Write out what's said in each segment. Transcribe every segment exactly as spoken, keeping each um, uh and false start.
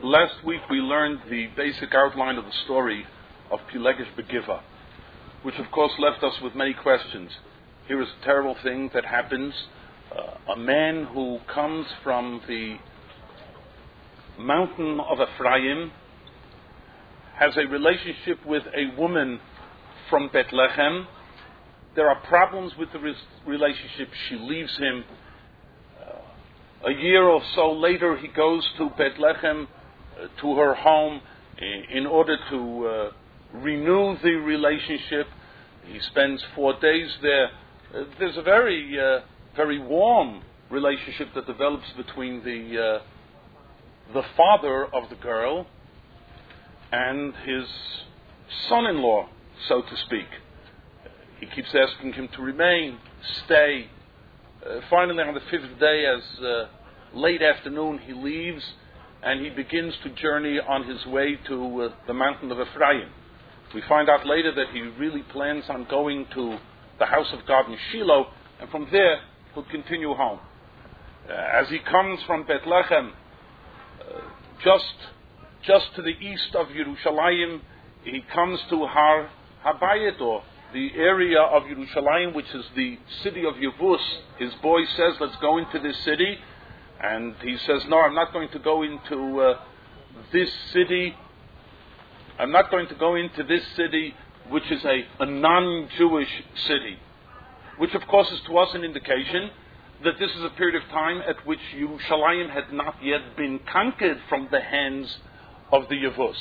Last week we learned the basic outline of the story of Pilegesh Begiva, which of course left us with many questions. Here is a terrible thing that happens. Uh, a man who comes from the mountain of Ephraim has a relationship with a woman from Bethlehem. There are problems with the re- relationship. She leaves him. Uh, a year or so later he goes to Bethlehem, uh, to her home, in, in order to uh, renew the relationship. He spends four days there. Uh, there's a very, uh, very warm relationship that develops between the uh, the father of the girl and his son-in-law, so to speak. He keeps asking him to remain, stay. Uh, finally, on the fifth day, as uh, late afternoon, he leaves and he begins to journey on his way to uh, the mountain of Ephraim. We find out later that he really plans on going to the house of God in Shiloh, and from there he'll continue home. Uh, as he comes from Bethlehem, uh, just just to the east of Yerushalayim, he comes to Har Habayit, or the area of Yerushalayim, which is the city of Yevus. His boy says, let's go into this city. And he says, no, I'm not going to go into uh, this city. I'm not going to go into this city, which is a, a non-Jewish city. Which, of course, is to us an indication that this is a period of time at which Yerushalayim had not yet been conquered from the hands of the Yevus.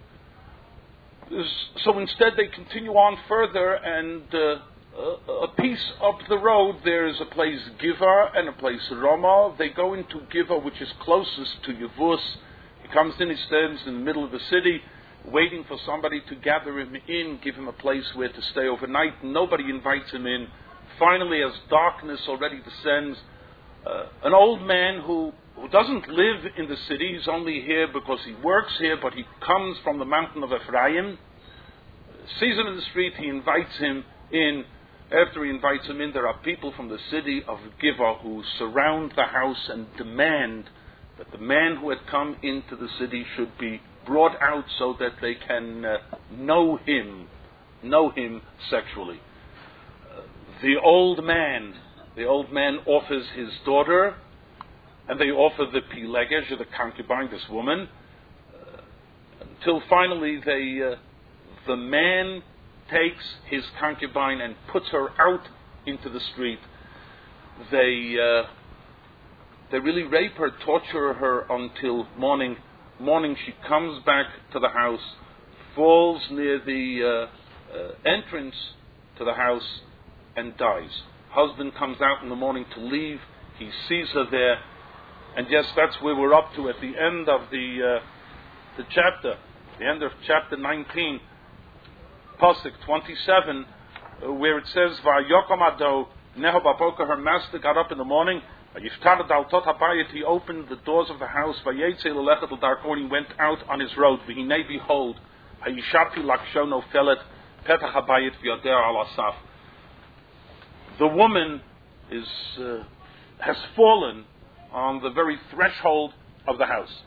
So instead they continue on further, and uh, a piece up the road there is a place Giva and a place Ramah. They go into Giva, which is closest to Yevus. He comes in, he stands in the middle of the city, waiting for somebody to gather him in, give him a place where to stay overnight. Nobody invites him in. Finally, as darkness already descends, uh, an old man who who doesn't live in the city, he's only here because he works here, but he comes from the mountain of Ephraim, sees him in the street, he invites him in. After he invites him in, there are people from the city of Giva who surround the house and demand that the man who had come into the city should be brought out so that they can uh, know him, know him sexually. Uh, the old man, the old man offers his daughter, and they offer the Pilegesh, the concubine, this woman, uh, until finally they, uh, the man takes his concubine and puts her out into the street. They, uh, they really rape her, torture her until morning. Morning she comes back to the house, falls near the uh, uh, entrance to the house, and dies. Husband comes out in the morning to leave. He sees her there. And yes, that's where we're up to at the end of the uh, the chapter, the end of chapter nineteen, Pasuk twenty-seven, uh, where it says, "Vayokom ado neho baboker." Her master got up in the morning. Vayiftar daltot habayit. He opened the doors of the house. Vayetze lelechet l'darko. He went out on his road. V'hinei behold, hayishati lakshono felet petach habayit v'yoder al asaf. The woman is uh, has fallen on the very threshold of the house.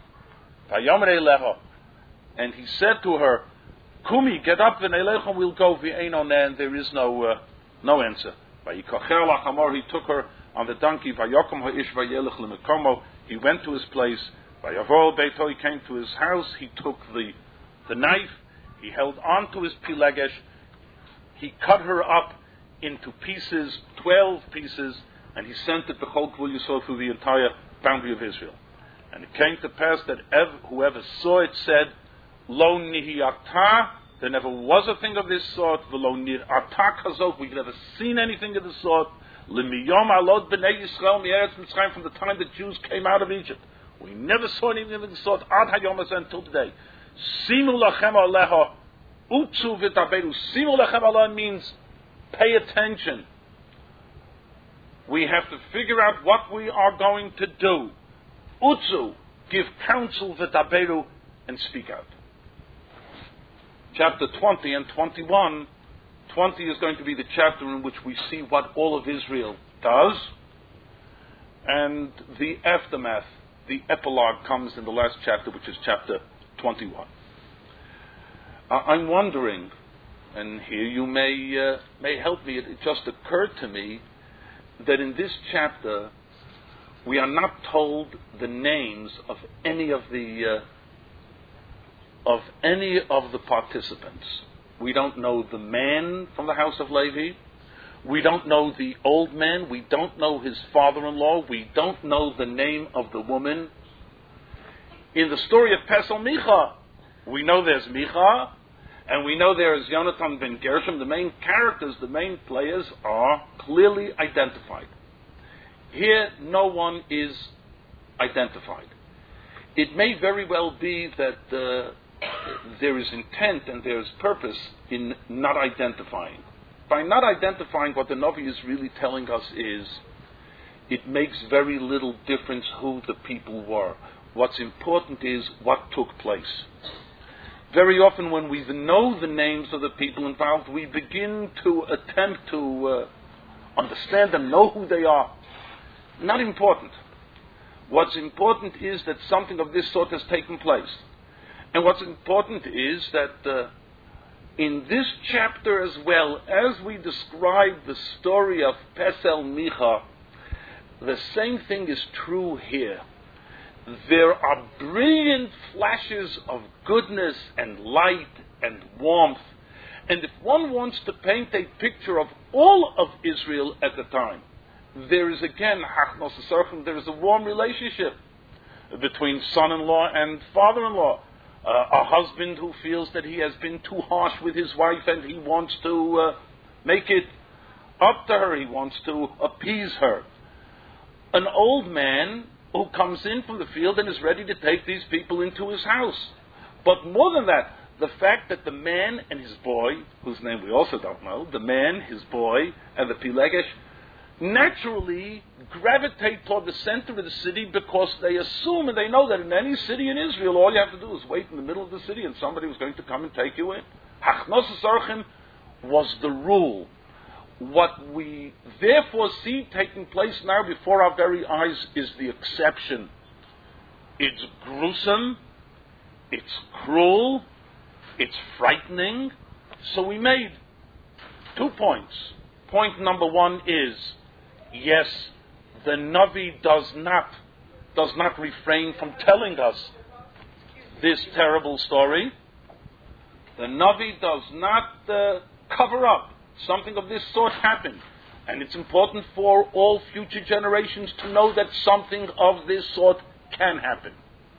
And he said to her, Kumi, get up, v'neilechem, we'll go, v'eino, and there is no uh, no answer. He took her on the donkey, he went to his place, he came to his house, he took the, the knife, he held on to his Pilegesh, he cut her up into pieces, twelve pieces, and he sent it b'chol gvul Yisrael through the entire boundary of Israel. And it came to pass that ev- whoever saw it said, Lo nihiyata, there never was a thing of this sort, v'lo nir'ata kazot, we've never seen anything of this sort, l'miyom alot b'nei Yisrael mi'eretz Mitzrayim, from the time the Jews came out of Egypt. We never saw anything of this sort, ad hayom hazeh, until today. Simu lachem aleha, utzu v'taberu. Simu lachem aleha means pay attention. We have to figure out what we are going to do. Utzu, give counsel v'taberu, and speak out. Chapter twenty and twenty-one. twenty is going to be the chapter in which we see what all of Israel does, and the aftermath the epilogue comes in the last chapter, which is chapter twenty-one. Uh, I'm wondering, and here you may uh, may help me. It, it just occurred to me that in this chapter we are not told the names of any of the uh, of any of the participants. We don't know the man from the house of Levi. We don't know the old man. We don't know his father-in-law. We don't know the name of the woman. In the story of Pesel Micha, we know there's Micha, and we know there's Yonatan ben Gershom. The main characters, the main players, are clearly identified. Here, no one is identified. It may very well be that uh, there is intent and there is purpose in not identifying. By not identifying, what the Navi is really telling us is, it makes very little difference who the people were. What's important is what took place. Very often when we know the names of the people involved, we begin to attempt to uh, understand them, know who they are. Not important. What's important is that something of this sort has taken place. And what's important is that uh, in this chapter as well, as we describe the story of Pesel Micha, the same thing is true here. There are brilliant flashes of goodness and light and warmth. And if one wants to paint a picture of all of Israel at the time, there is again, there is a warm relationship between son-in-law and father-in-law. Uh, a husband who feels that he has been too harsh with his wife and he wants to uh, make it up to her, he wants to appease her. An old man who comes in from the field and is ready to take these people into his house. But more than that, the fact that the man and his boy, whose name we also don't know, the man, his boy, and the Pilegesh, naturally gravitate toward the center of the city because they assume and they know that in any city in Israel, all you have to do is wait in the middle of the city and somebody was going to come and take you in. Hachnos Sarchim was the rule. What we therefore see taking place now before our very eyes is the exception. It's gruesome, it's cruel, it's frightening. So we made two points. Point number one is, yes, the Navi does not, does not refrain from telling us this terrible story. The Navi does not uh, cover up something of this sort happened. And it's important for all future generations to know that something of this sort can happen.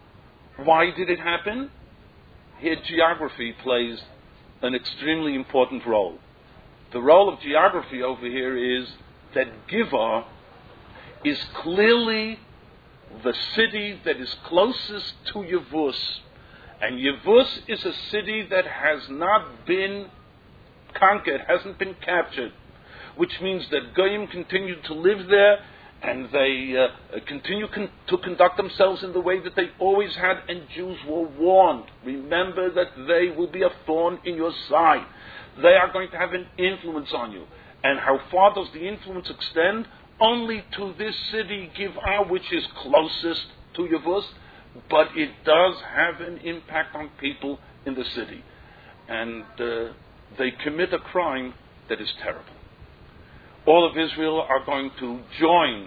Why did it happen? Here geography plays an extremely important role. The role of geography over here is that Giva is clearly the city that is closest to Yevus. And Yevus is a city that has not been conquered, hasn't been captured, which means that Goyim continue to live there and they uh, continue con- to conduct themselves in the way that they always had, and Jews were warned. Remember that they will be a thorn in your side. They are going to have an influence on you. And how far does the influence extend? Only to this city, Giv'ah, which is closest to Yevus, but it does have an impact on people in the city. And uh, they commit a crime that is terrible. All of Israel are going to join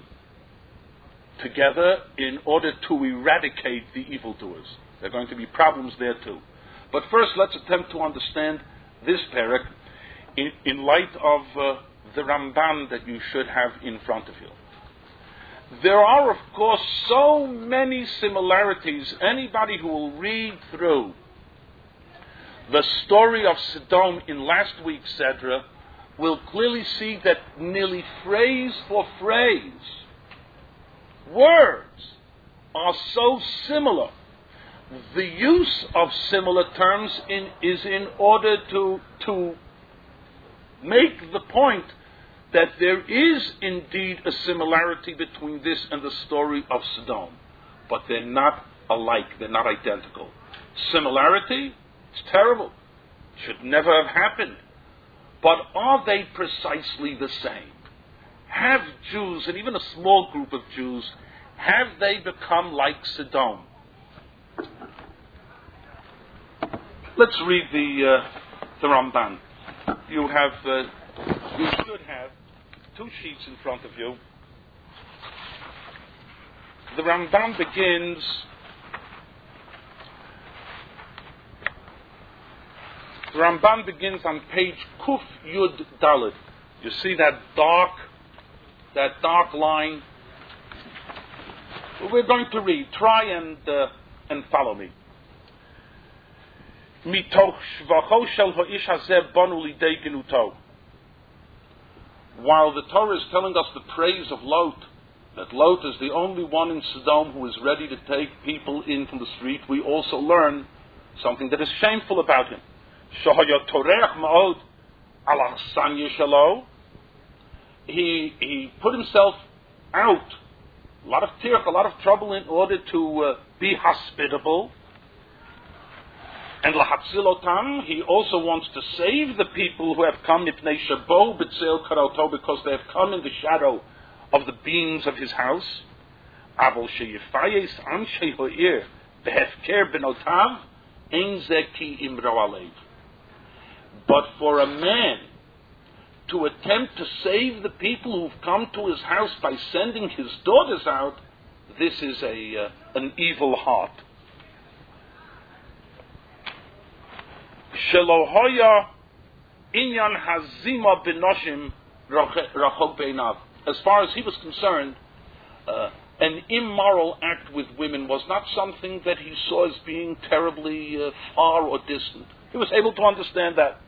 together in order to eradicate the evildoers. There are going to be problems there too. But first, let's attempt to understand this parak in, in light of uh, the Ramban that you should have in front of you. There are, of course, so many similarities. Anybody who will read through the story of Sodom in last week's Sedra will clearly see that nearly phrase for phrase, words are so similar. The use of similar terms in, is in order to, to make the point that there is indeed a similarity between this and the story of Sodom. But they're not alike, they're not identical. Similarity? It's terrible. Should never have happened. But are they precisely the same? Have Jews, and even a small group of Jews, have they become like Sodom? Let's read the uh, the Ramban. You have, uh, you should have two sheets in front of you. The Ramban begins. The Ramban begins on page Kuf Yud Dalet. You see that dark, that dark line. We're going to read. Try and uh, and follow me. Mitoch shvacho shel ha'ish hazeh banu lidei genuto. While the Torah is telling us the praise of Lot, that Lot is the only one in Sodom who is ready to take people in from the street, we also learn something that is shameful about him. Shahayot torech ma'od al achsanya shelo. He he put himself out, a lot of tirch, a lot of trouble in order to uh, be hospitable. And lahatzilotam, he also wants to save the people who have come mipnei shabo b'tzel karoto, because they have come in the shadow of the beams of his house. Avol sheyifayes anshe ha'ir behefker benotav ein zeki imro alev. But for a man to attempt to save the people who've come to his house by sending his daughters out, this is a uh, an evil heart. Shelohoya inyan hazima benoshim rachok beinav. As far as he was concerned, uh, an immoral act with women was not something that he saw as being terribly uh, far or distant. He was able to understand that.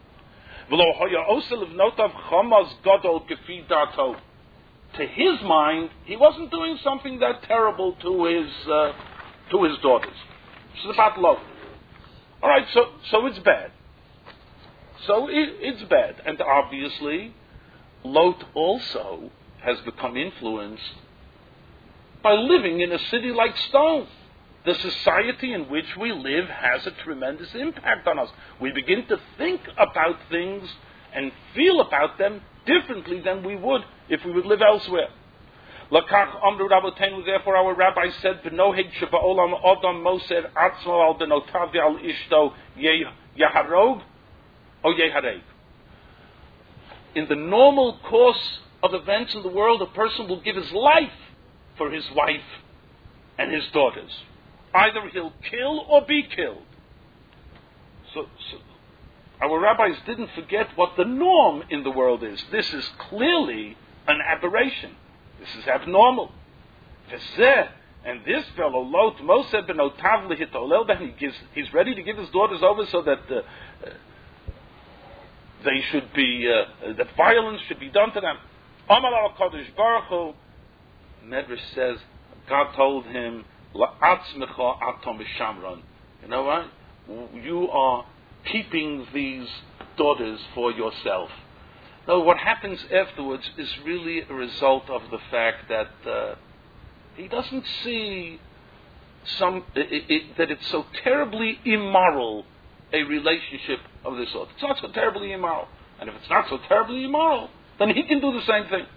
To his mind, he wasn't doing something that terrible to his uh, to his daughters. It's about love. All right, so so it's bad. So it, it's bad, and obviously, Lot also has become influenced by living in a city like Sodom. The society in which we live has a tremendous impact on us. We begin to think about things and feel about them differently than we would if we would live elsewhere. Lakach amru rabotenu, therefore our rabbi said, B'noheg sheba'olam odam moser atzmo al benotav al ishto yaharog o yehareg. In the normal course of events in the world, a person will give his life for his wife and his daughters. Either he'll kill or be killed. So, so our rabbis didn't forget what the norm in the world is. This is clearly an aberration. This is abnormal. And this fellow, Lot, Moshe ben Otav lehitolel, he gives, he's ready to give his daughters over so that uh, uh, they should be, uh, that violence should be done to them. Amar al Kodesh Baruch Hu, Medrash says, God told him, La'atzmecha atom shamron. You know what? You are keeping these daughters for yourself. No, what happens afterwards is really a result of the fact that uh, he doesn't see some it, it, that it's so terribly immoral, a relationship of this sort. It's not so terribly immoral, and if it's not so terribly immoral, then he can do the same thing.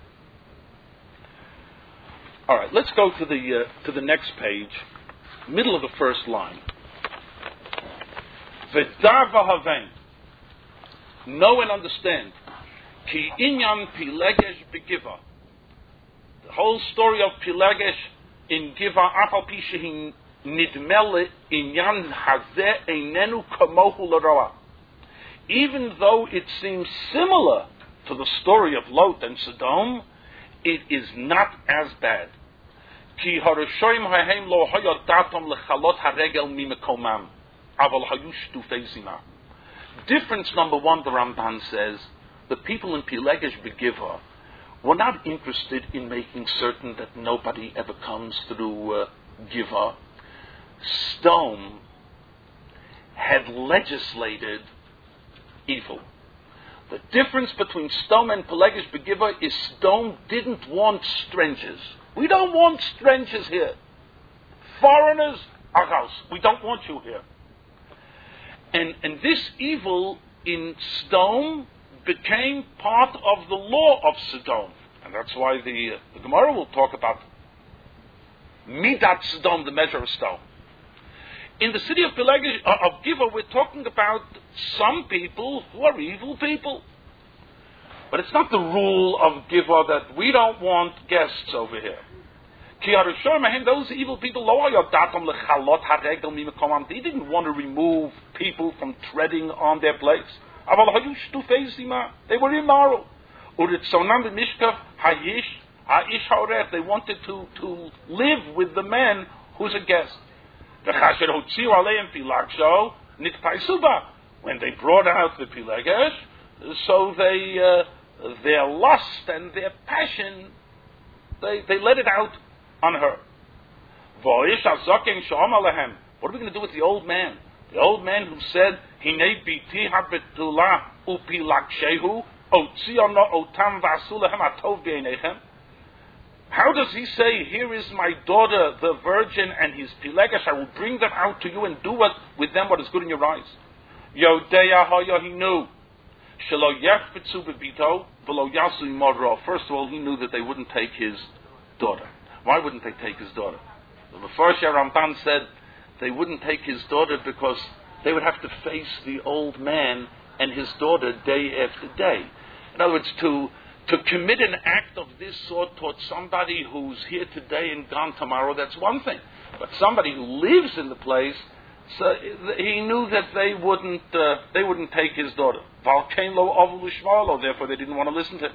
All right, let's go to the uh, to the next page, middle of the first line. V'dar v'haven. Know and understand. Ki inyan Pilegesh begiva. The whole story of Pilegesh in Giva, afal pi shehi nidmele inyan hazeh einenu kamohu l'roa. Even though it seems similar to the story of Lot and Sodom, it is not as bad. Ki harashoim hahem lo hayot datom lechalot haregel mimekomam, aval hayu shtufei zina. Difference number one, the Ramban says, the people in Pilegesh Begiva were not interested in making certain that nobody ever comes through uh, Giva. Sodom had legislated evil. The difference between Sodom and Pilegesh Begiva is Sodom didn't want strangers. We don't want strangers here. Foreigners, our house. We don't want you here. And and this evil in Sodom became part of the law of Sodom. And that's why the, uh, the Gemara will talk about Midat Sodom, the measure of stone. In the city of Pelegish, uh, of Giva, we're talking about some people who are evil people. But it's not the rule of Giva that we don't want guests over here. Those evil people, they didn't want to remove people from treading on their place. They were immoral. They wanted to, to live with the man who's a guest. When they brought out the Pilegesh, so they, uh, their lust and their passion, they, they let it out on her. What are we going to do with the old man? The old man who said, how does he say, here is my daughter, the virgin, and his Pilegesh, I will bring them out to you and do what, with them what is good in your eyes? He knew. First of all, he knew that they wouldn't take his daughter. Why wouldn't they take his daughter? The first Ramban said they wouldn't take his daughter because they would have to face the old man and his daughter day after day. In other words, to to commit an act of this sort towards somebody who's here today and gone tomorrow, that's one thing. But somebody who lives in the place, so he knew that they wouldn't uh, they wouldn't take his daughter. Therefore, they didn't want to listen to him.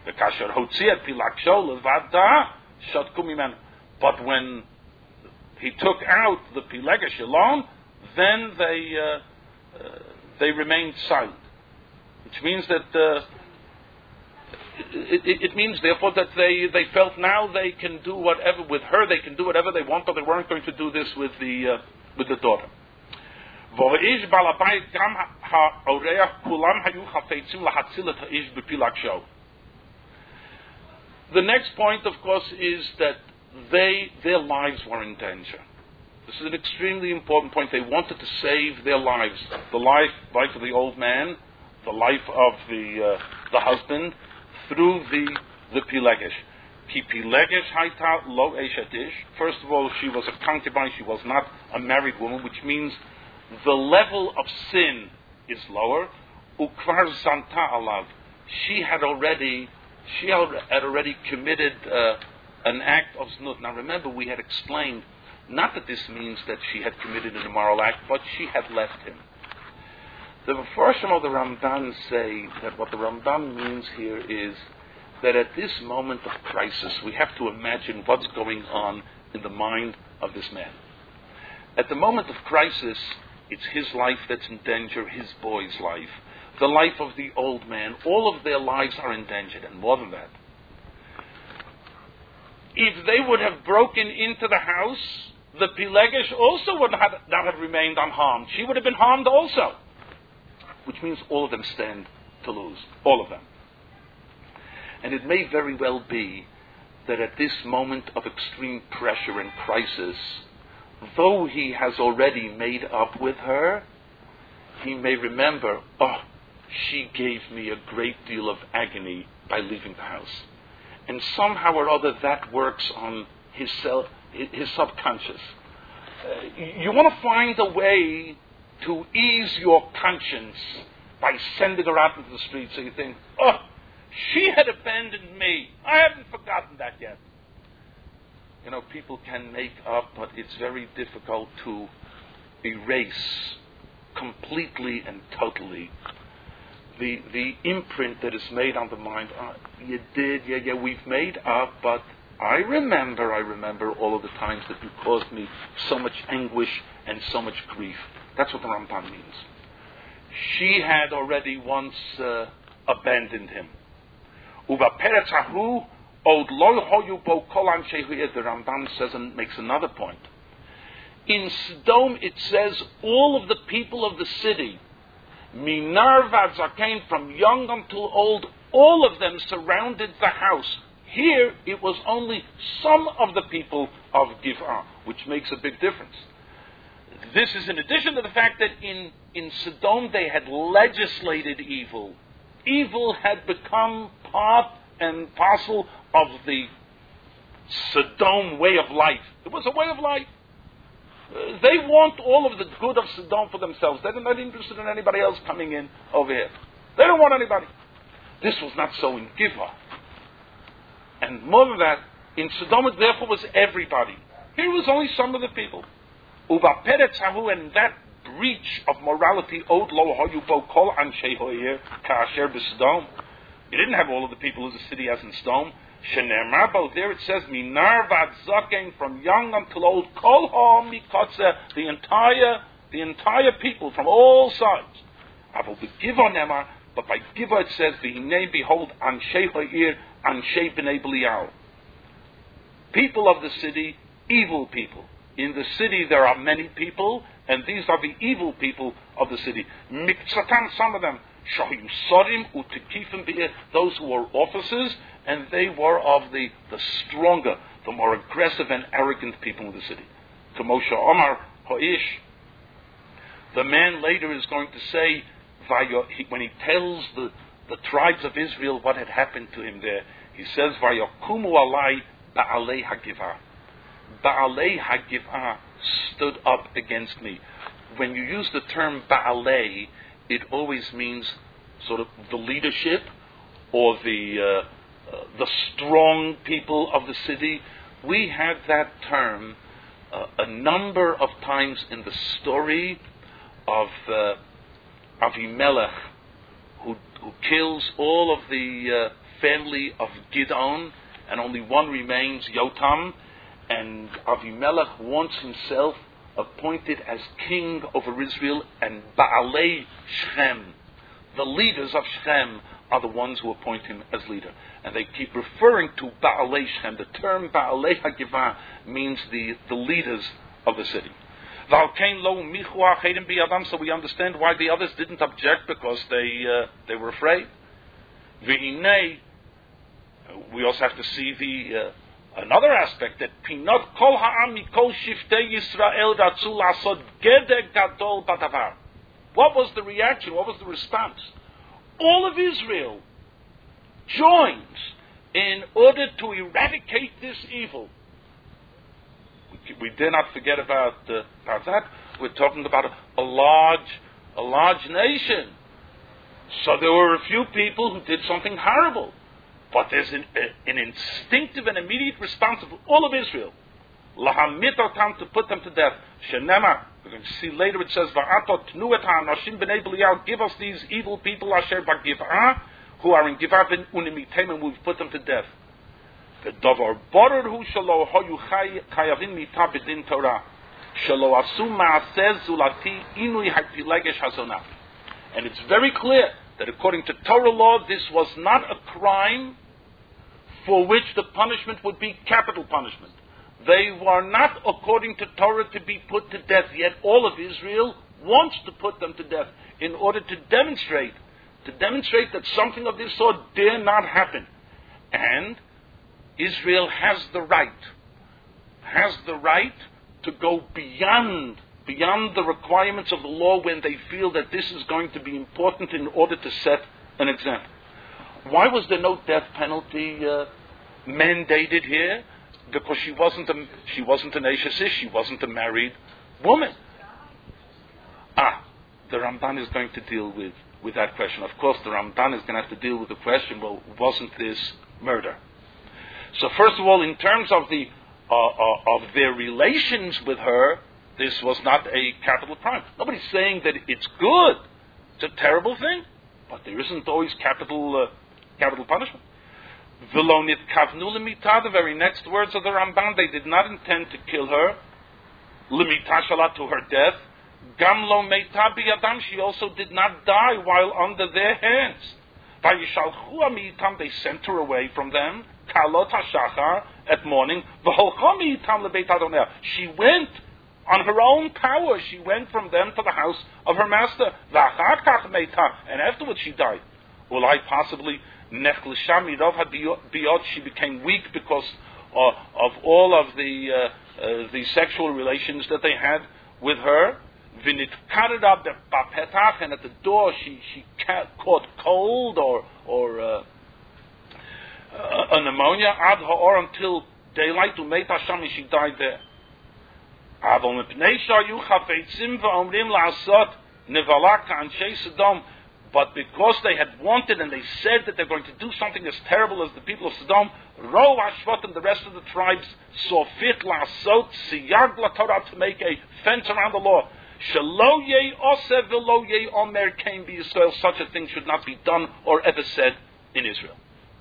But when he took out the Pilegesh alone, then they uh, uh, they remained silent, which means that uh, it, it, it means therefore that they, they felt now they can do whatever with her, they can do whatever they want, but they weren't going to do this with the uh, with the daughter. The next point, of course, is that they their lives were in danger. This is an extremely important point. They wanted to save their lives, the life life of the old man, the life of the uh, the husband, through the the Pilegesh. Ki Pilegesh haita lo eshetish. First of all, she was a concubine. She was not a married woman, which means the level of sin is lower. Ukvar zanta alav. She had already she had already committed uh, an act of znut. Now remember, we had explained not that this means that she had committed an immoral act, but she had left him. The Mefarshim of the Ramban say that what the Ramban means here is that at this moment of crisis, we have to imagine what's going on in the mind of this man. At the moment of crisis, it's his life that's in danger, his boy's life, the life of the old man. All of their lives are endangered, and more than that. If they would have broken into the house, the Pilegesh also would not have remained unharmed. She would have been harmed also. Which means all of them stand to lose. All of them. And it may very well be that at this moment of extreme pressure and crisis, though he has already made up with her, he may remember, oh, she gave me a great deal of agony by leaving the house. And somehow or other that works on his, self, his subconscious. Uh, you want to find a way to ease your conscience by sending her out into the street, so you think, oh, she had abandoned me. I haven't forgotten that yet. You know, people can make up, but it's very difficult to erase completely and totally the the imprint that is made on the mind. Oh, you did, yeah, yeah, we've made up, but I remember, I remember all of the times that you caused me so much anguish and so much grief. That's what the Ramban means. She had already once uh, abandoned him. The Ramban says and makes another point. In Sodom it says all of the people of the city, Minar vad Zakein, from young until old, all of them surrounded the house. Here it was only some of the people of Giv'ah, which makes a big difference. This is in addition to the fact that in, in Sodom they had legislated evil. Evil had become part and parcel of the Sodom way of life. It was a way of life. Uh, they want all of the good of Sodom for themselves. They're not interested in anybody else coming in over here. They don't want anybody. This was not so in Giva. And more than that, in Sodom it therefore was everybody. Here was only some of the people. Uba Peretz Hahu, and that breach of morality, Od Lo Hoyu Bo Kol Anshei Hoyer Kasher B'Sodom. You didn't have all of the people of the city as in Sodom. Shener Mabo, there it says, Minar Vad Zaken, from young until old, Kol Ha Mikotze, the entire, the entire people from all sides. Avol B'Giva Nemar, but by Giva it says, V'hinei, behold, Anshei Hoyer, Anshei B'nei Belial. People of the city, evil people. In the city there are many people, and these are the evil people of the city. Miktsatan, some of them, Shahim Sorim Utikifim Be'er, those who were officers, and they were of the, the stronger, the more aggressive and arrogant people in the city. To Moshe Omar Ho'ish, the man later is going to say, when he tells the, the tribes of Israel what had happened to him there, he says, Vayokumu alai ba'alei hagivah. Ba'alei hagivah stood up against me. When you use the term ba'alei, it always means sort of the leadership or the uh, uh, the strong people of the city. We had that term uh, a number of times in the story of uh, Avimelech, who, who kills all of the uh, family of Gidon, and only one remains, Yotam, and Avimelech wants himself appointed as king over Israel, and Baalei Shechem, the leaders of Shechem, are the ones who appoint him as leader. And they keep referring to Baalei Shechem. The term Baalei Hagivah means the, the leaders of the city. So we understand why the others didn't object, because they uh, they were afraid. We also have to see the uh, another aspect, that Pinot Kol Ha'am Mikol Shiftei Yisrael Ratzu Lasod Gedeg Gadol Badavar. What was the reaction? What was the response? All of Israel joins in order to eradicate this evil. We, we dare not forget about, uh, about that. We're talking about a, a large, a large nation. So there were a few people who did something horrible. But there's an, a, an instinctive and immediate response of all of Israel. Lahamitotam, to put them to death. Shenema, we're going to see later it says, Va'atot tnuetam, Nashim b'nei Belial, give us these evil people, Asher ba'giv'ah, who are in Giv'ah unimitem, and we've put them to death. The davar borer hu shalo hoyu chayavin mita b'din Torah, shalo asu ma'aseh zulati inui ha'pilegesh hazonah. And it's very clear that according to Torah law, this was not a crime for which the punishment would be capital punishment. They were not, according to Torah, to be put to death, yet all of Israel wants to put them to death in order to demonstrate, to demonstrate that something of this sort dare not happen. And Israel has the right, has the right to go beyond, beyond the requirements of the law when they feel that this is going to be important in order to set an example. Why was there no death penalty uh, mandated here? Because she wasn't a, she wasn't an Ashes Ish, she wasn't a married woman. Ah, the Ramban is going to deal with, with that question. Of course, the Ramban is going to have to deal with the question, well, wasn't this murder? So first of all, in terms of the uh, uh, of their relations with her, this was not a capital crime. Nobody's saying that it's good. It's a terrible thing. But there isn't always capital uh, capital punishment. Vilonit kavnu lemita, the very next words of the Ramban, they did not intend to kill her. Lemita shalat, to her death. Gam lo meita biyadam, she also did not die while under their hands. Vayishalchu amitam, they sent her away from them. Kalot hashachar, at morning. V'holcha miitam lebeit Adonai, she went on her own power. She went from them to the house of her master. V'achar kach meita, and afterwards she died. Ulai possibly nechlisha mirov hadiyot, she became weak because uh, of all of the uh, uh, the sexual relations that they had with her. V'nitkarada b'petach, and at the door she she ca- caught cold or or uh, uh, a pneumonia ad ha'or, until daylight, Umeit Hashem, and she died there. Avol mipnei shayu chafetzim v'omrim la'asot nevalak ka'anshei Sodom. But because they had wanted and they said that they're going to do something as terrible as the people of Sodom, Ro Ashvatim, the rest of the tribes, saw fit la'asot siyag la'torah, to make a fence around the law. Shelo yei oseh v'lo yei omer came b'Yisrael. Such a thing should not be done or ever said in Israel.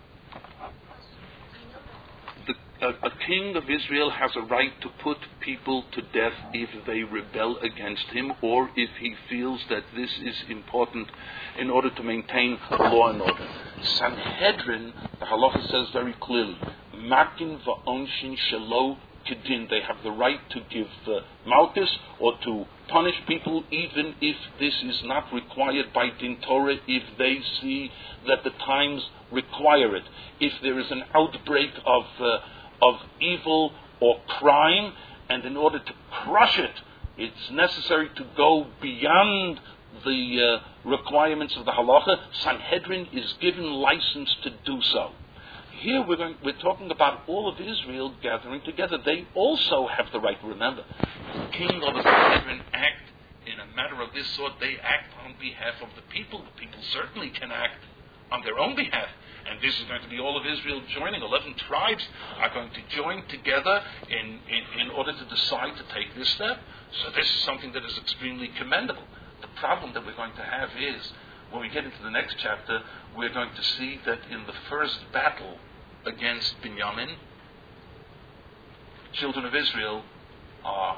The, a, a king of Israel has a right to put people to death if they rebel against him, or if he feels that this is important in order to maintain law and order. Sanhedrin, the halacha says very clearly, makin va'onshin shelo kedin. They have the right to give uh, malchus or to punish people, even if this is not required by din Torah, if they see that the times require it. If there is an outbreak of uh, of evil or crime, and in order to crush it, it's necessary to go beyond the uh, requirements of the halacha, Sanhedrin is given license to do so. Here we're, going, we're talking about all of Israel gathering together. They also have the right. Remember, the king or the Sanhedrin act in a matter of this sort. They act on behalf of the people. The people certainly can act on their own behalf. And this is going to be all of Israel joining. Eleven tribes are going to join together in, in, in order to decide to take this step. So this is something that is extremely commendable. The problem that we're going to have is, when we get into the next chapter, we're going to see that in the first battle against Binyamin, children of Israel are,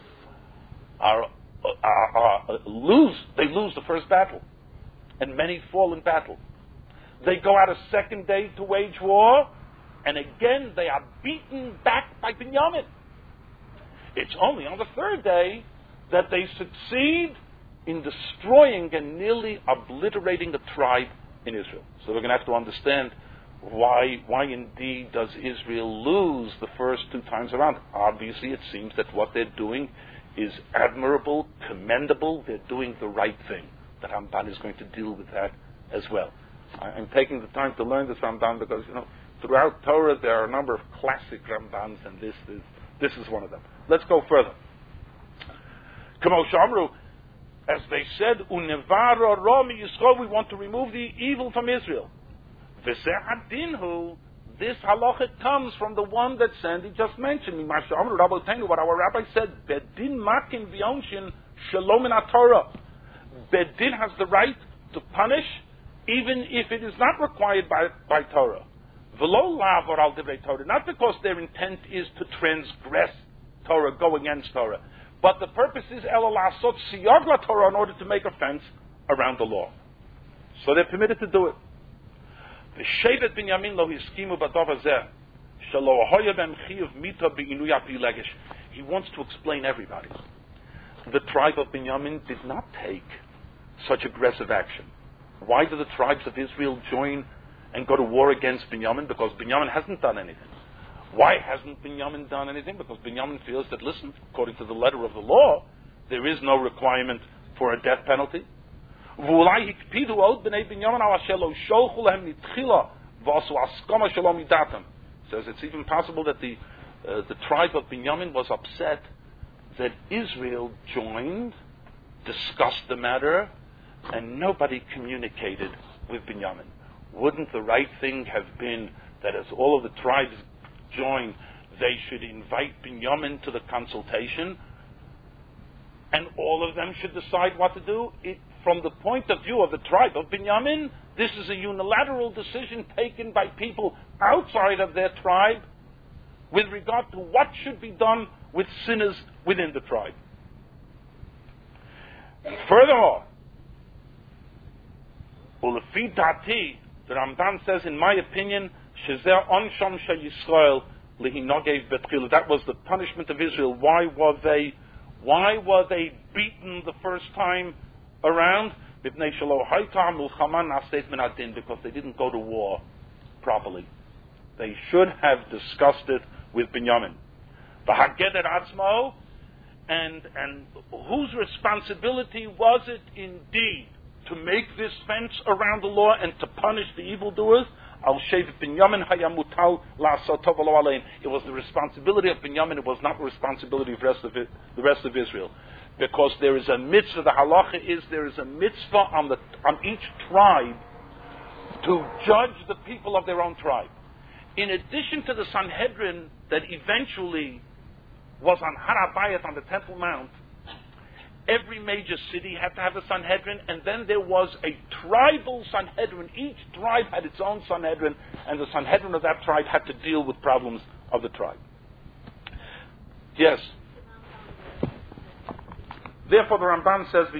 are, are, are lose. They lose the first battle, and many fall in battle. They go out a second day to wage war, and again they are beaten back by Binyamin. It's only on the third day that they succeed in destroying and nearly obliterating the tribe in Israel. So we're going to have to understand why, why indeed does Israel lose the first two times around. Obviously, it seems that what they're doing is admirable, commendable. They're doing the right thing. The Ramban is going to deal with that as well. I'm taking the time to learn this Ramban because, you know, throughout Torah there are a number of classic Rambans, and this is this is one of them. Let's go further. Kamo Shamru, as they said, Unevara Romi Yisrael, we want to remove the evil from Israel. V'se'adinhu, this halacha comes from the one that Sandy just mentioned. What our rabbi said, Bedin makin v'yonshin shalom in Torah. Bedin has the right to punish, even if it is not required by, by Torah. V'lo lavor al divrei Torah, not because their intent is to transgress Torah, go against Torah, but the purpose is ela la'asot siyag la Torah, in order to make a fence around the law. So they're permitted to do it. V'shevet Binyamin lo hiskimu b'davar zeh, shelo ahoya b'em chiyuv mita b'inu yapi legish. He wants to explain everybody. The tribe of Binyamin did not take such aggressive action. Why do the tribes of Israel join and go to war against Binyamin? Because Binyamin hasn't done anything. Why hasn't Binyamin done anything? Because Binyamin feels that, listen, according to the letter of the law, there is no requirement for a death penalty. Says it's even possible that the uh, the tribe of Binyamin was upset that Israel joined, discussed the matter, and nobody communicated with Binyamin. Wouldn't the right thing have been that as all of the tribes join, they should invite Binyamin to the consultation, and all of them should decide what to do? It, from the point of view of the tribe of Binyamin, this is a unilateral decision taken by people outside of their tribe with regard to what should be done with sinners within the tribe. And furthermore, Ulefi dati, the Ramban says, in my opinion, shezer onsham shel Yisrael lehinogev betchila. That was the punishment of Israel. Why were they? Why were they beaten the first time around? Because they didn't go to war properly. They should have discussed it with Binyamin. And and whose responsibility was it indeed to make this fence around the law and to punish the evildoers? Al Shevet Binyamin Hayamutal La'asotov Lo Alein. It was the responsibility of Binyamin. It was not the responsibility of the rest of it, the rest of Israel, because there is a mitzvah. The halacha is there is a mitzvah on the on each tribe to judge the people of their own tribe. In addition to the Sanhedrin that eventually was on Har HaBayit on the Temple Mount, every major city had to have a Sanhedrin, and then there was a tribal Sanhedrin. Each tribe had its own Sanhedrin, and the Sanhedrin of that tribe had to deal with problems of the tribe. Yes. Therefore, the Ramban says,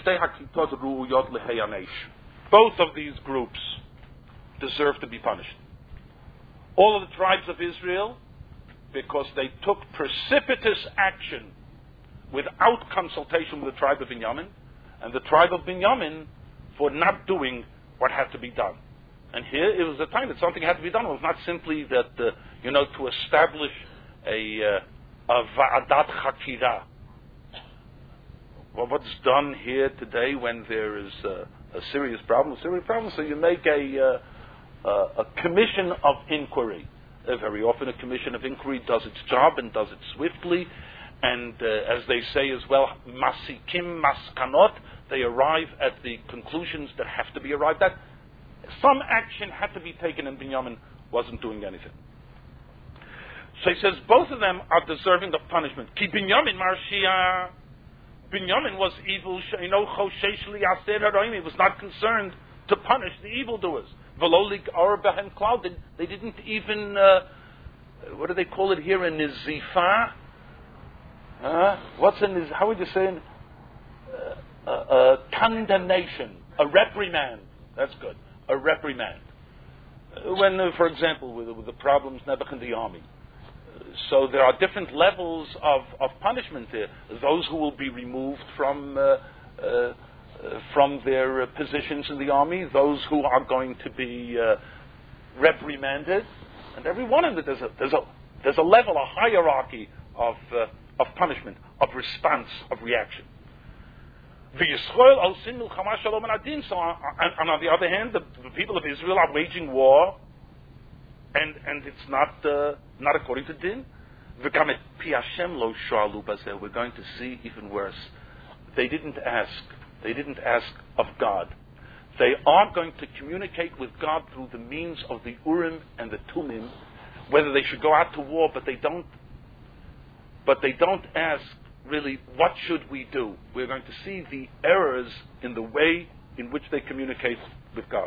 both of these groups deserve to be punished. All of the tribes of Israel, because they took precipitous action without consultation with the tribe of Binyamin, and the tribe of Binyamin for not doing what had to be done. And here it was a time that something had to be done. It was not simply that, uh, you know, to establish a, uh, a va'adat chakira. Well, what's done here today when there is uh, a serious problem? A serious problem, so you make a, uh, uh, a commission of inquiry. Uh, very often a commission of inquiry does its job and does it swiftly. And uh, as they say as well, masikim maskanot, they arrive at the conclusions that have to be arrived at. Some action had to be taken, and Binyamin wasn't doing anything. So he says both of them are deserving of punishment. Ki Binyamin marshia. Binyamin was evil. You know, he was not concerned to punish the evildoers. Velolik arbehen cloud. They didn't even. Uh, what do they call it here in Nizifa? Uh, what's in this? How would you say? Uh, uh, uh, condemnation, a reprimand. That's good. A reprimand. Uh, when, uh, for example, with, with the problems Nebuch in the army. Uh, so there are different levels of, of punishment there. Those who will be removed from uh, uh, uh, from their uh, positions in the army. Those who are going to be uh, reprimanded. And every one of them, there's a there's a there's a level, a hierarchy of. Uh, of punishment, of response, of reaction. So, and, and on the other hand, the, the people of Israel are waging war, and and it's not uh, not according to din. We're going to see even worse. They didn't ask. They didn't ask of God. They are going to communicate with God through the means of the Urim and the Tumim, whether they should go out to war, but they don't. But they don't ask, really, what should we do? We're going to see the errors in the way in which they communicate with God.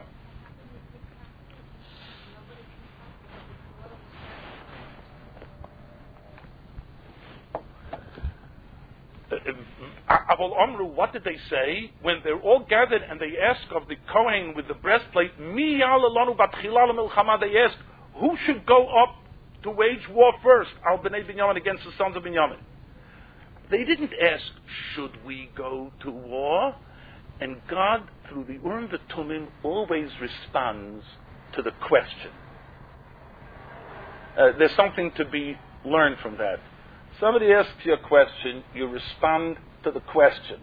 Avol Omru, what did they say? When they're all gathered and they ask of the Kohen with the breastplate, Mi ya'alanu batchila l'milchama, they ask, who should go up to wage war first, Al Bnei Binyamin, against the sons of Binyamin? They didn't ask, should we go to war? And God, through the Urim V'Tumim, always responds to the question. Uh, there's something to be learned from that. Somebody asks you a question, you respond to the question.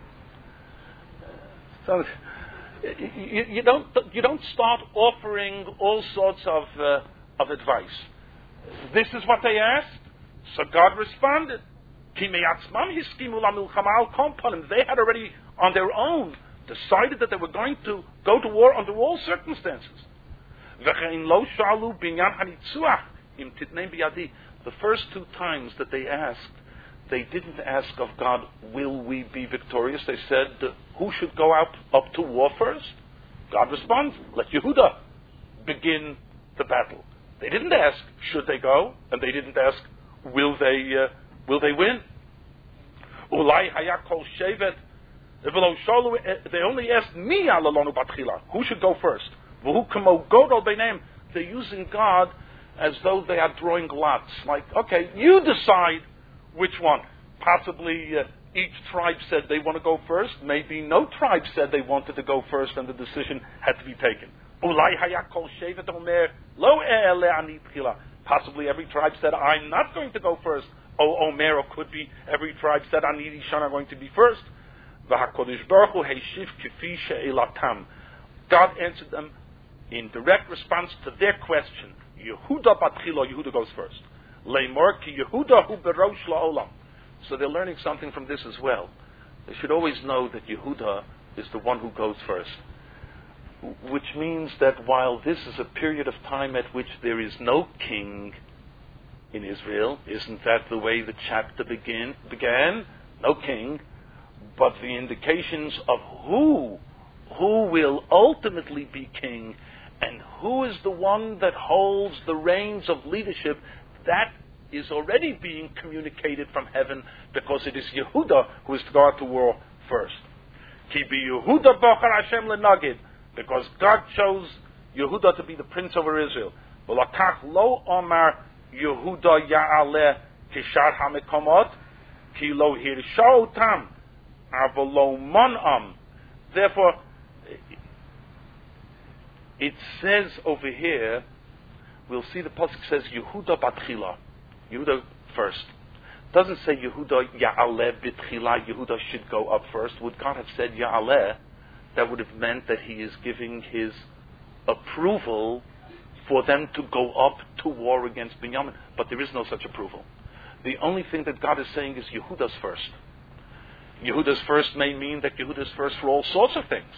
So you, you don't you don't start offering all sorts of uh, of advice. This is what they asked, so God responded. They had already, on their own, decided that they were going to go to war under all circumstances. The first two times that they asked, they didn't ask of God, will we be victorious? They said, who should go out up to war first? God responds, let Yehuda begin the battle. They didn't ask, should they go? And they didn't ask, will they uh, will they win? Ulai hayakol shevet. They only asked me, who should go first? They're using God as though they are drawing lots. Like, okay, you decide which one. Possibly uh, each tribe said they want to go first. Maybe no tribe said they wanted to go first and the decision had to be taken. Possibly every tribe said, I'm not going to go first. O Omer, or could be every tribe said, Ani Rishon are going to be first. God answered them in direct response to their question, Yehuda Batchila, Yehuda goes first. Leimor ki Yehuda hu berosh la'olam. So they're learning something from this as well. They should always know that Yehuda is the one who goes first. Which means that while this is a period of time at which there is no king in Israel, isn't that the way the chapter begin, began? No king, but the indications of who, who will ultimately be king and who is the one that holds the reins of leadership, that is already being communicated from heaven because it is Yehuda who is to go out to war first. Ki bi Yehuda bochar Hashem lenagid, because God chose Yehuda to be the prince over Israel. V'lakach lo omar Yehuda ya'aleh kishar hamekomot ki lo hirsha otam avolo mon'am. Therefore, it says over here, we'll see the pasuk says Yehuda batchila, Yehuda first. Doesn't say Yehuda ya'aleh bitchila, Yehuda should go up first. Would God have said ya'aleh, that would have meant that he is giving his approval for them to go up to war against Binyamin. But there is no such approval. The only thing that God is saying is Yehuda's first. Yehuda's first may mean that Yehuda's first for all sorts of things.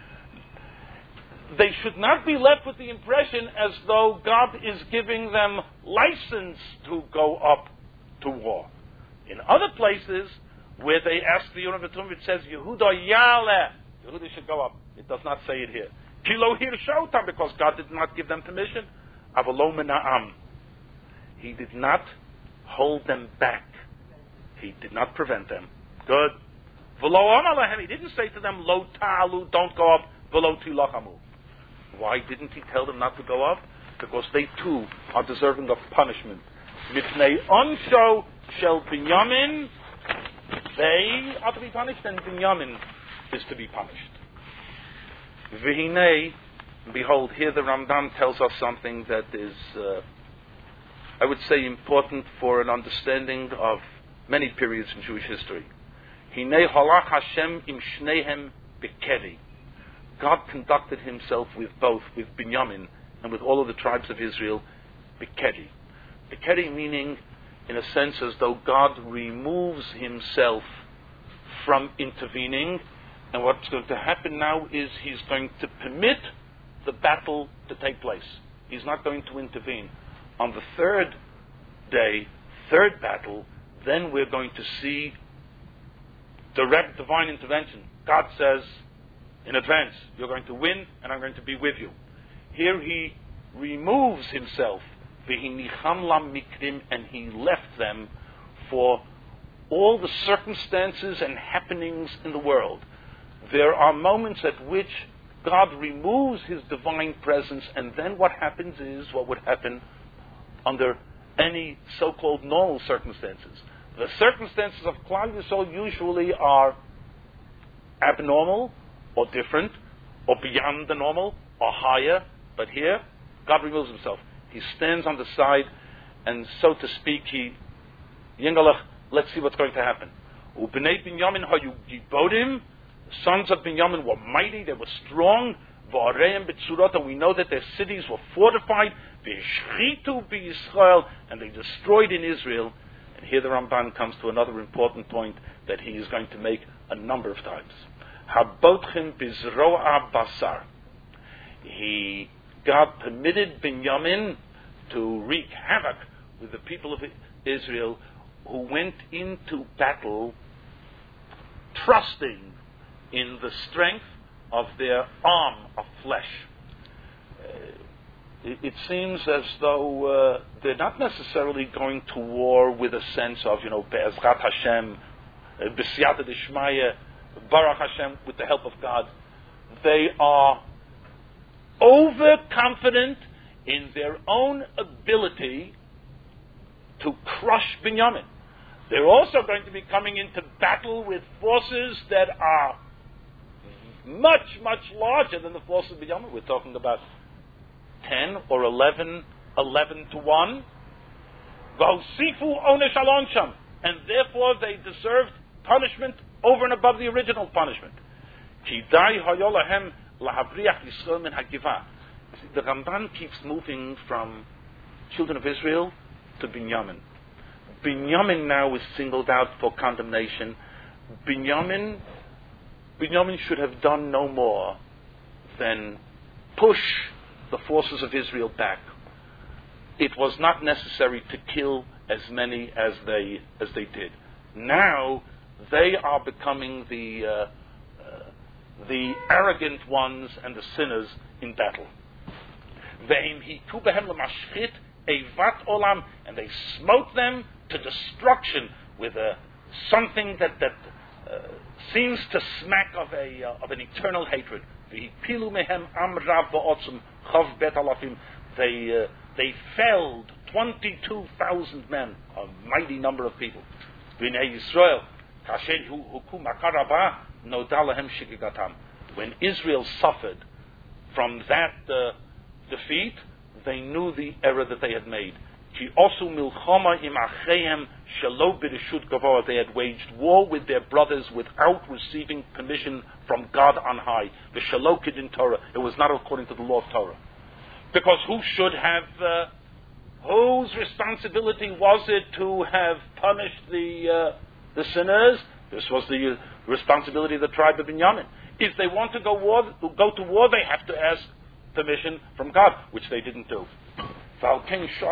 They should not be left with the impression as though God is giving them license to go up to war. In other places where they ask the Urim V'Tumim, it says Yehuda Yaleh. Yehuda should go up. It does not say it here. Kilo Hirshotam, because God did not give them permission. Avalo Mena'am. He did not hold them back. He did not prevent them. Good. V'lo Amalahem. He didn't say to them, Lo Ta'alu, don't go up. V'lo Tilachamu. Why didn't he tell them not to go up? Because they too are deserving of punishment. Mipnei Onsho Shel Binyamin. They are to be punished, and Binyamin is to be punished. V'hinei, behold, here the Ramban tells us something that is, uh, I would say, important for an understanding of many periods in Jewish history. Hinei halach Hashem im shnehem bekeri. God conducted himself with both, with Binyamin and with all of the tribes of Israel, bekeri. Bekeri meaning, in a sense, as though God removes himself from intervening, and what's going to happen now is he's going to permit the battle to take place. He's not going to intervene. On the third day, third battle, then we're going to see direct divine intervention. God says, in advance, you're going to win, and I'm going to be with you. Here he removes himself, and he left them for all the circumstances and happenings in the world. There are moments at which God removes his divine presence, and then what happens is what would happen under any so-called normal circumstances. The circumstances of Klal Yisrael usually are abnormal, or different, or beyond the normal, or higher. But here, God removes himself. He stands on the side, and so to speak, he, Yingalach, let's see what's going to happen. Ubnei Binyamin hayu gibodim. The sons of Binyamin were mighty, they were strong. V'areim b'tzurot, we know that their cities were fortified. V'eshchitu b'Yisrael, and they destroyed in Israel. And here the Ramban comes to another important point that he is going to make a number of times. Habotchim bizroa basar. He, God permitted Binyamin to wreak havoc with the people of Israel who went into battle trusting in the strength of their arm of flesh. Uh, it, it seems as though uh, they're not necessarily going to war with a sense of, you know, Be'ezrat Hashem, B'siyata D'Shmaya, Baruch Hashem, with the help of God. They are overconfident in their own ability to crush Binyamin. They're also going to be coming into battle with forces that are much, much larger than the forces of Binyamin. We're talking about ten or eleven, eleven to one. V'hosifu onesh al onsham. And therefore they deserved punishment over and above the original punishment. The Ramban keeps moving from children of Israel to Binyamin. Binyamin now is singled out for condemnation. Binyamin, Binyamin should have done no more than push the forces of Israel back. It was not necessary to kill as many as they as they did. Now they are becoming the uh, uh, the arrogant ones and the sinners in battle. And they smote them to destruction with a, something that, that uh, seems to smack of a uh, of an eternal hatred. They uh, they felled twenty-two thousand men, a mighty number of people. When Israel suffered from that uh, defeat, they knew the error that they had made. They had waged war with their brothers without receiving permission from God on high. The Shalokid in Torah. It was not according to the law of Torah. Because who should have, uh, whose responsibility was it to have punished the uh, the sinners? This was the uh, responsibility of the tribe of Binyamin. If they want to go war, go to war, they have to ask permission from God, which they didn't do. On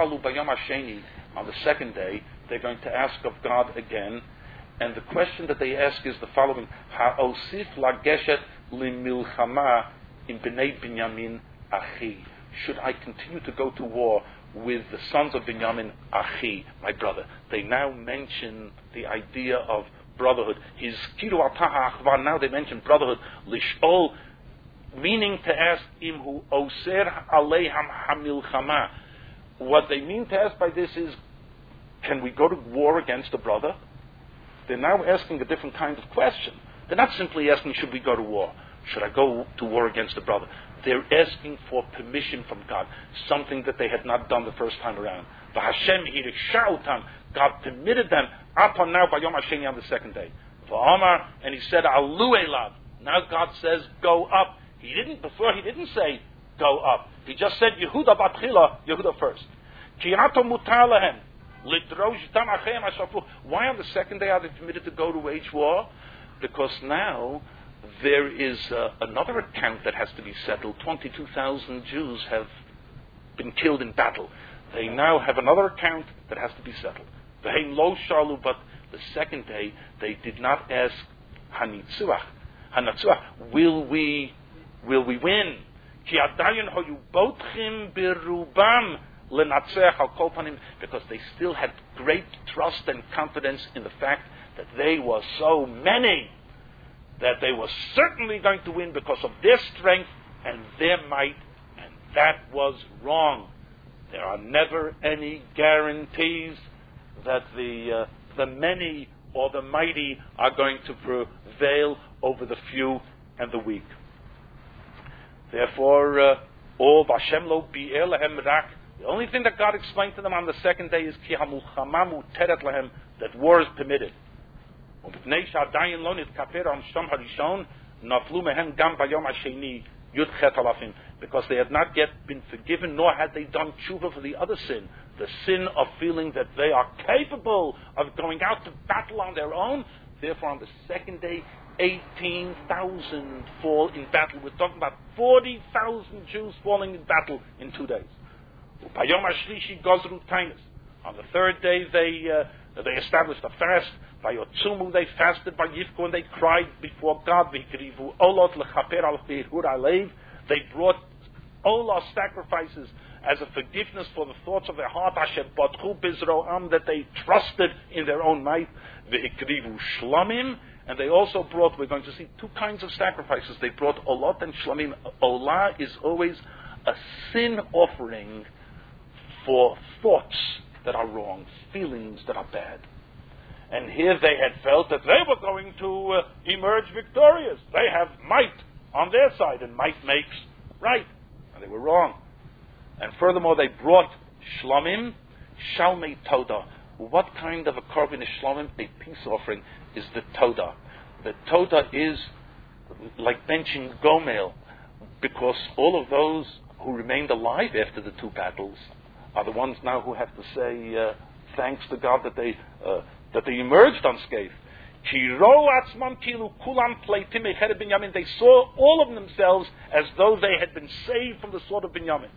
the second day, they're going to ask of God again, and the question that they ask is the following: Ha'osif lageshet limilchama in bnei Binyamin achi. Should I continue to go to war with the sons of Binyamin achi, my brother? They now mention the idea of brotherhood. His kiru ataha achvar. Now they mention brotherhood. Lishol, meaning to ask imhu oser aleiham hamilchama. What they mean to ask by this is, can we go to war against a brother? They're now asking a different kind of question. They're not simply asking, should we go to war? Should I go to war against a brother? They're asking for permission from God, something that they had not done the first time around. V'Hashem hirishautam, God permitted them upon now by Yom HaSheni on the second day. V'Amar, and he said, Alu elav. Now God says, go up. He didn't, before he didn't say, go up. He just said, Yehuda batchila, Yehuda first. Kiyato mutar lahem, lidrosh dam achem ashafu. Why on the second day are they permitted to go to wage war? Because now there is uh, another account that has to be settled. twenty-two thousand Jews have been killed in battle. They now have another account that has to be settled. V'heim lo shalu, but the second day they did not ask hanitzuach. Hanatzuach, will we, will we win? Ki adayin hoyu botchim birubam lenatzech al kol panim, because they still had great trust and confidence in the fact that they were so many, that they were certainly going to win because of their strength and their might, and that was wrong. There are never any guarantees that the uh, the many or the mighty are going to prevail over the few and the weak. Therefore, uh, all Vashem lo bi'er lehem rak. The only thing that God explained to them on the second day is ki hamulchama muteret lehem, that war is permitted. Because they had not yet been forgiven, nor had they done tshuva for the other sin, the sin of feeling that they are capable of going out to battle on their own. Therefore, on the second day, eighteen thousand fall in battle. We're talking about forty thousand Jews falling in battle in two days. On the third day, they uh, they established a fast. By Yotzumu, they fasted. By Yifko, and they cried before God. They brought olah sacrifices as a forgiveness for the thoughts of their heart. That they trusted in their own might. And they also brought, we're going to see two kinds of sacrifices. They brought olot and shlamim. Olah is always a sin offering for thoughts that are wrong, feelings that are bad. And here they had felt that they were going to uh, emerge victorious. They have might on their side, and might makes right. And they were wrong. And furthermore, they brought shlamim, shalmei toda. What kind of a korban is shlamim? A peace offering is the toda. The toda is like benching gomel, because all of those who remained alive after the two battles are the ones now who have to say uh, thanks to God that they uh, that they emerged unscathed. They saw all of themselves as though they had been saved from the sword of Binyamin.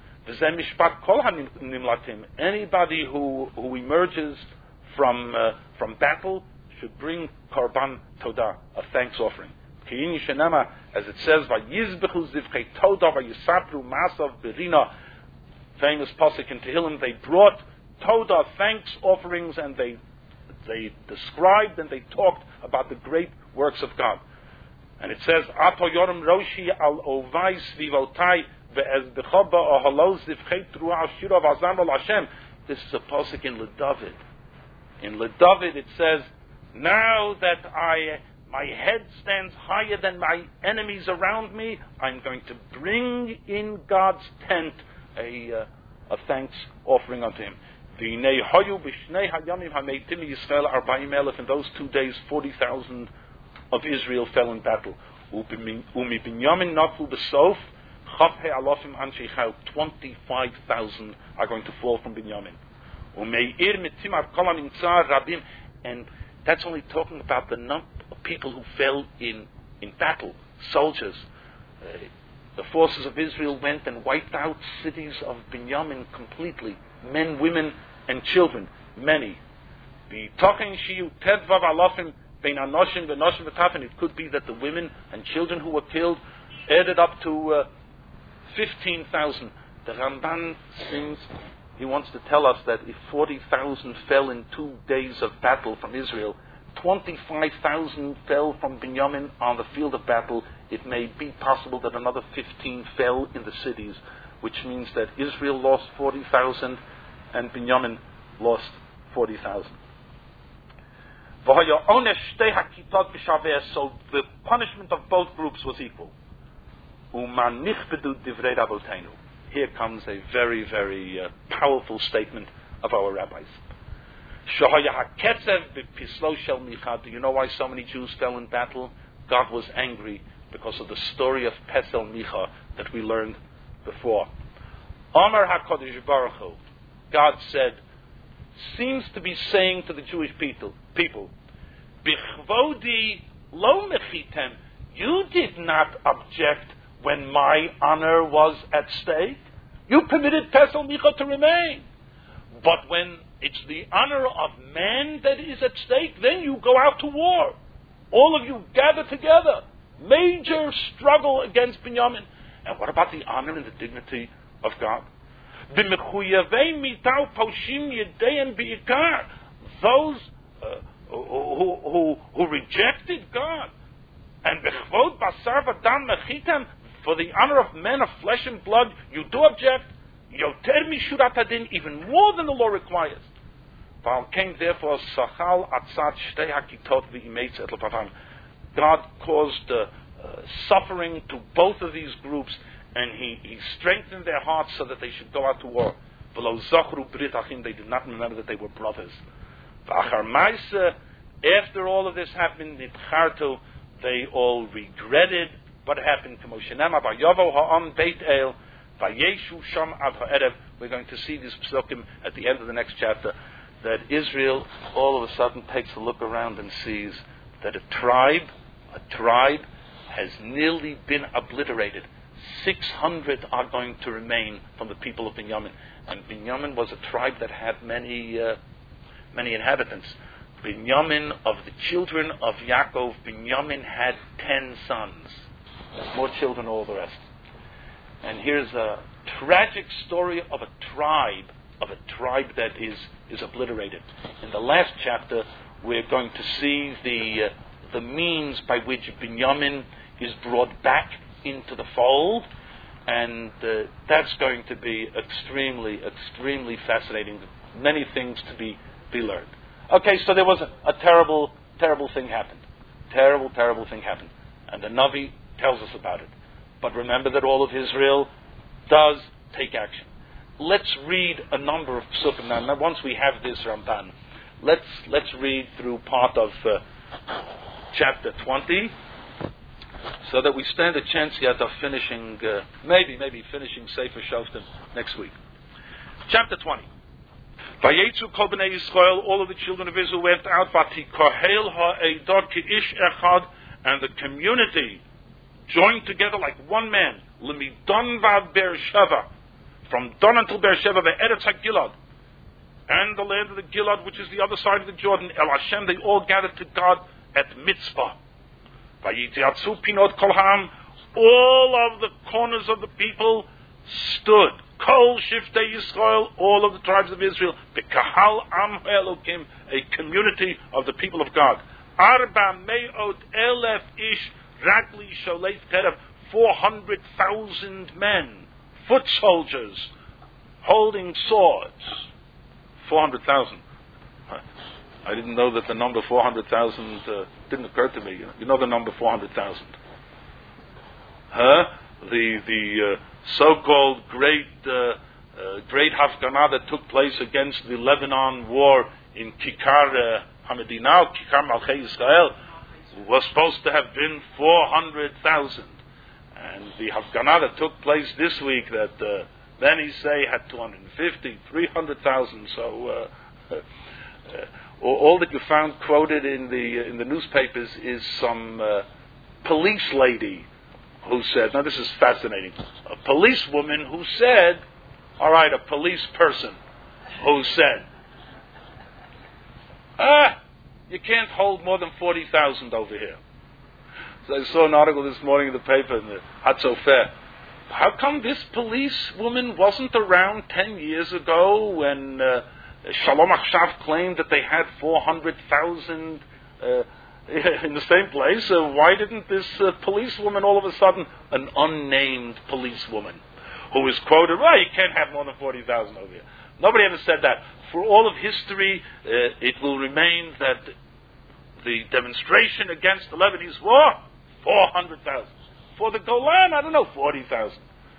Anybody who, who emerges from uh, from battle should bring korban todah, a thanks offering. As it says, famous pasuk in Tehillim, they brought todah, thanks offerings, and they they described and they talked about the great works of God. And it says, Ato yorim roshi al ovai svivotai ve'ez b'choba ohalos zivchet ruah shirav azam al Hashem. This is a pasuk in LeDavid. In LeDavid it says, now that I my head stands higher than my enemies around me, I'm going to bring in God's tent a uh, a thanks offering unto Him. In those two days, forty thousand of Israel fell in battle. twenty-five thousand are going to fall from Binyamin. And that's only talking about the number of people who fell in, in battle, soldiers. Uh, the forces of Israel went and wiped out cities of Binyamin completely. Men, women, and children, many. It could be that the women and children who were killed added up to uh, fifteen thousand. The Ramban seems, he wants to tell us that if forty thousand fell in two days of battle from Israel, twenty-five thousand fell from Binyamin on the field of battle, it may be possible that another fifteen fell in the cities, which means that Israel lost forty thousand and Binyamin lost forty thousand. So the punishment of both groups was equal. Here comes a very, very uh, powerful statement of our rabbis. Do you know why so many Jews fell in battle? God was angry because of the story of Pesel Micha that we learned before. Amar HaKadosh Baruch Hu, God said, seems to be saying to the Jewish people, people, Bichvodi lo mechitem, you did not object when my honor was at stake. You permitted Pesel Micha to remain. But when it's the honor of man that is at stake, then you go out to war. All of you gather together. Major struggle against Binyamin. And what about the honor and the dignity of God? Those uh, who, who, who rejected God, and for the honor of men of flesh and blood, you do object, even more than the law requires. Came therefore God caused uh, uh, suffering to both of these groups, and he, he strengthened their hearts so that they should go out to war. They did not remember that they were brothers. After all of this happened, they all regretted what happened to Moshe. We're going to see these psukim at the end of the next chapter, that Israel all of a sudden takes a look around and sees that a tribe, a tribe has nearly been obliterated. six hundred are going to remain from the people of Binyamin. And Binyamin was a tribe that had many uh, many inhabitants. Binyamin, of the children of Yaakov, Binyamin had ten sons. More children, all the rest. And here's a tragic story of a tribe, of a tribe that is, is obliterated. In the last chapter, we're going to see the, uh, the means by which Binyamin is brought back into the fold, and uh, that's going to be extremely, extremely fascinating. Many things to be, be learned. Okay, so there was a, a terrible, terrible thing happened. Terrible, terrible thing happened. And the Navi tells us about it. But remember that all of Israel does take action. Let's read a number of psukim. Now, once we have this Ramban, let's, let's read through part of uh, chapter twenty. so that we stand a chance yet of finishing, uh, maybe, maybe finishing Sefer Shoftim next week. Chapter twenty. Vayetzu kol bnei Yisrael, all of the children of Israel went out, vatikohel ha'edot ki'ish echad, and the community joined together like one man, lemidon vad Beersheva, from Don until Beersheva, ve'eretz ha'gilad, and the land of the Gilad, which is the other side of the Jordan, El Hashem, they all gathered to God at Mitzpah. Vayitziatzu pinot kol ha'am, all of the corners of the people stood. Kol shiftei Yisrael, all of the tribes of Israel, bekahal am Elokim, a community of the people of God. Arba me'ot elef ish, ragli sholef kerev, four hundred thousand men, foot soldiers, holding swords. Four hundred thousand. I didn't know that the number four hundred thousand uh, didn't occur to me. You know the number four hundred thousand. Huh? The the uh, so-called great uh, uh, great Hafganah that took place against the Lebanon war in Kikar uh, Hamedina, Kikar Malchei Yisrael, was supposed to have been four hundred thousand. And the Hafganah that took place this week that uh, many say had two hundred fifty, three hundred thousand. So uh, uh, all that you found quoted in the in the newspapers is some uh, police lady who said, now this is fascinating, a policewoman who said, all right, a police person who said, ah, you can't hold more than forty thousand over here. So I saw an article this morning in the paper, in the Hatzofer. How come this policewoman wasn't around ten years ago when uh, Shalom Achshav claimed that they had four hundred thousand uh, in the same place? Uh, why didn't this uh, policewoman all of a sudden, an unnamed policewoman, who is quoted, well, you can't have more than forty thousand over here. Nobody ever said that. For all of history, uh, it will remain that the demonstration against the Lebanese war, four hundred thousand. For the Golan, I don't know, forty thousand.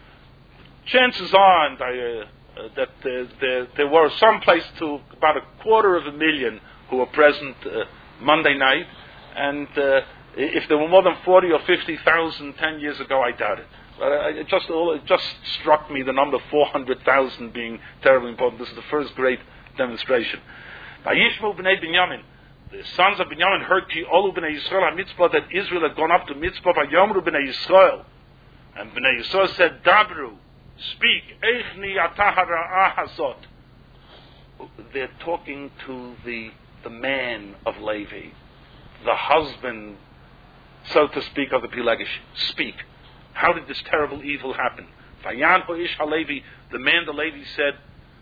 Chances are and I, uh, uh, that uh, there, there were some place to about a quarter of a million who were present uh, Monday night, and uh, if there were more than forty or fifty thousand ten years ago, I doubt it. But I, it just it just struck me the number four hundred thousand being terribly important. This is the first great demonstration. Vayishmu b'nei Binyamin, the sons of Binyamin heard ki olu b'nei Yisrael ha-mitzpah, that Israel had gone up to Mitzpah. Vayomru b'nei Yisrael, and b'nei Yisrael said, Dabru, speak, eichni atah hara'ah hazot. They're talking to the the man of Levi, the husband, so to speak, of the Pelegish. Speak. How did this terrible evil happen? Vayan ho'ish halevi, the man, the Levi, said,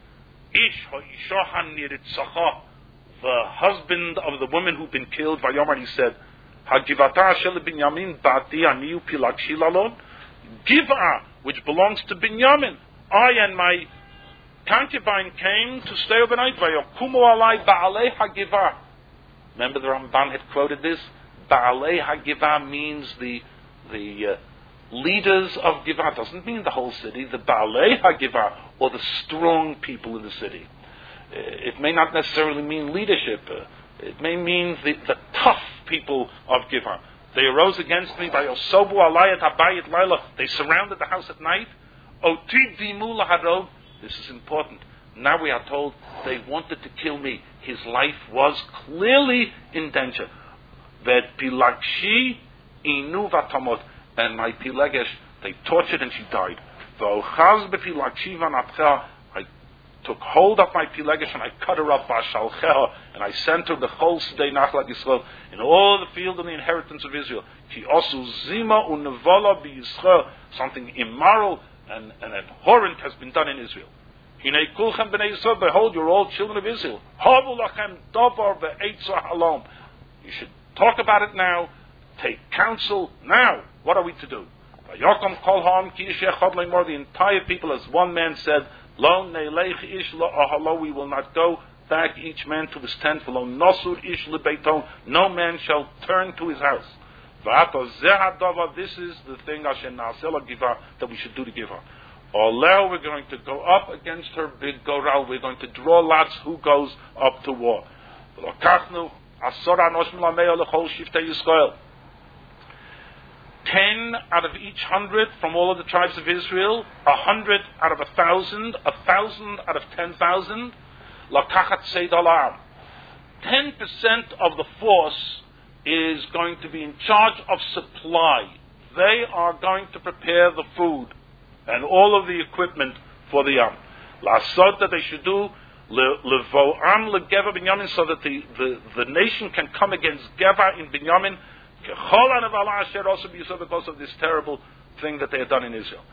Ish ho'ishohan niritzacha, the husband of the woman who'd been killed. Vayomar, he said, Hagivata shel Binyamin ba'ati aniu pilagshi lalon, Giv'ah, which belongs to Binyamin. I and my concubine came to stay overnight. Vayokumu alai ba'alei hagivah. Remember the Ramban had quoted this? Ba'alei hagivah means the the uh, leaders of Givah. Doesn't mean the whole city. The Ba'alei hagivah, or the strong people in the city. Uh, it may not necessarily mean leadership. Uh, it may mean the, the tough people of Givah. They arose against me by Osobu alayat habayit laila. They surrounded the house at night. Otid dimu laharov. This is important. Now we are told they wanted to kill me. His life was clearly in danger. That pilagshi inu vatamot, and my pilegesh, they tortured and she died. V'ochaz bepilagshi vanatcha, I took hold of my pilegesh and I cut her up, v'ashalcheha, and I sent her the whole Sdei Nachlat Yisrael, in all the field of the inheritance of Israel. Ki osu zima unevola b'Yisrael, something immoral and, and abhorrent has been done in Israel. Hinei kulchem b'nei Yisrael, behold, you're all children of Israel. Havu lachem davar ve'etzah halom. You should talk about it now. Take counsel now. What are we to do? Vayokom kol ha'am ki ish echad le'mor. The entire people, as one man said, Lo neilech ish lo ahalo. We will not go back, each man to his tent. V'lo nosur ish lebeiton. No man shall turn to his house. V'ato zeh hadavar. This is the thing asher na'aseh la'givah, that we should do to Givah. Although we're going to go up against her big goral, we're going to draw lots who goes up to war. ten out of each hundred from all of the tribes of Israel, a hundred out of a thousand, a thousand out of ten thousand. Lakachat seid alam. Ten percent of the force is going to be in charge of supply. They are going to prepare the food and all of the equipment for the Yam. La'asot, that they should do levo'am legeva binyamin, so that the, the, the nation can come against Geva in Binyamin, also because of this terrible thing that they had done in Israel.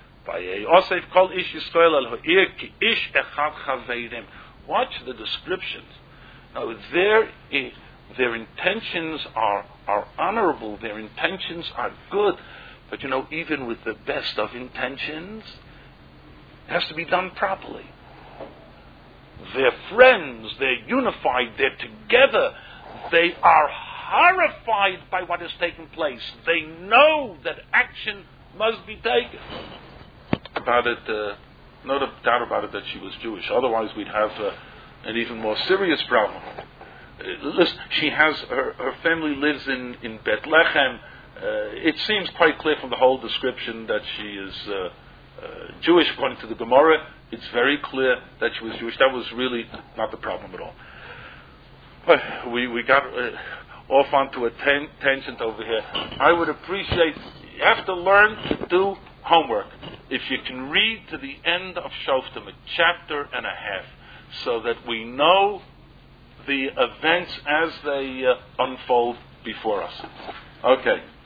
Watch the descriptions. Now, their, their intentions are, are honorable, their intentions are good, but you know, even with the best of intentions, it has to be done properly. They're friends, they're unified, they're together, they are horrified by what has taken place. They know that action must be taken. About it, uh, no doubt about it that she was Jewish. Otherwise, we'd have uh, an even more serious problem. Uh, listen, she has her, her family lives in in Bethlehem. Uh, it seems quite clear from the whole description that she is uh, uh, Jewish according to the Gemara. It's very clear that she was Jewish. That was really not the problem at all. But we we got. Uh, off onto a ten- tangent over here. I would appreciate, you have to learn to do homework. If you can read to the end of Shoftim, a chapter and a half, so that we know the events as they uh, unfold before us. Okay.